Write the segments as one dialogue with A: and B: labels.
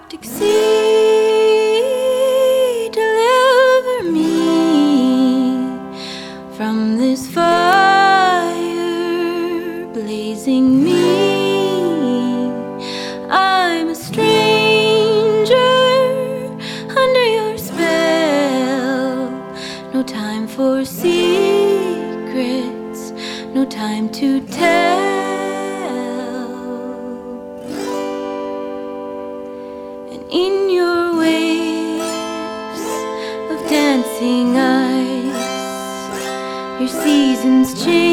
A: Arctic sea, deliver me from this fire blazing me. I'm a stranger under your spell. No time for secrets, no time to tell. In your waves of dancing ice, your seasons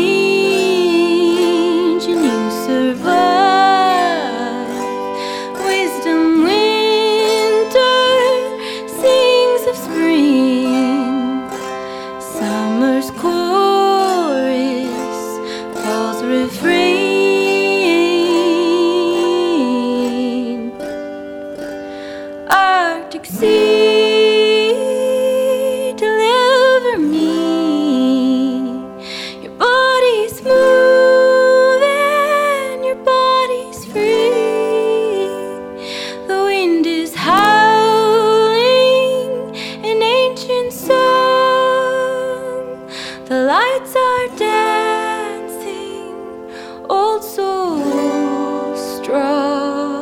A: change and you survive. Wisdom winter sings of spring, summer's chorus fall's refrain. Arctic sea, deliver me. Your body's moving, your body's free. The wind is howling an ancient song. The lights are dancing, old souls strong.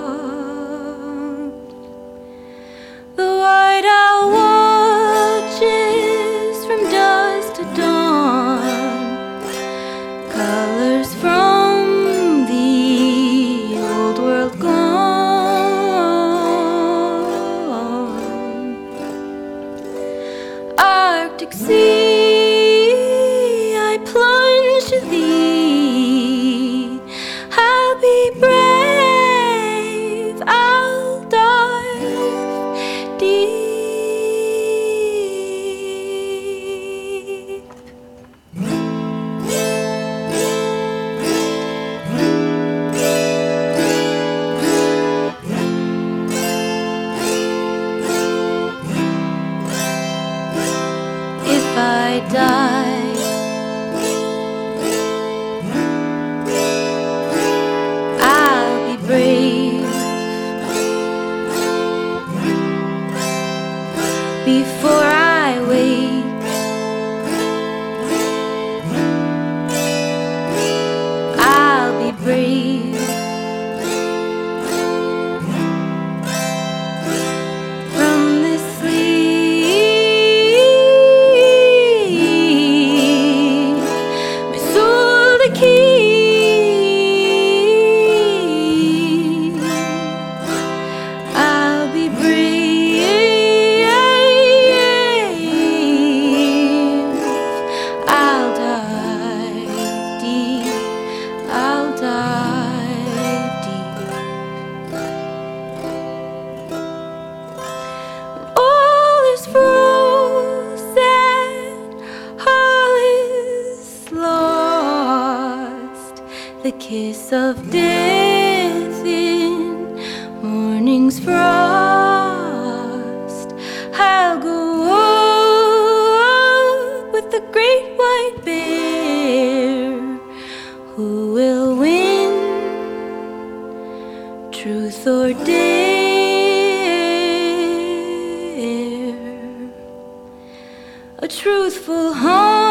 A: Colors from the old world gone. Arctic sea, I plunge to thee. I'll be brave, I'll dive deep. If I die, I'll be brave. Before I wake, I'll be brave. From this sleep, my soul to keep. I'll be brave, I'll dive deep, I'll dive deep. All is frozen, all is lost. The kiss of death in morning's frost. I'll go up with the great white bear. Who will win, truth or dare? A truthful home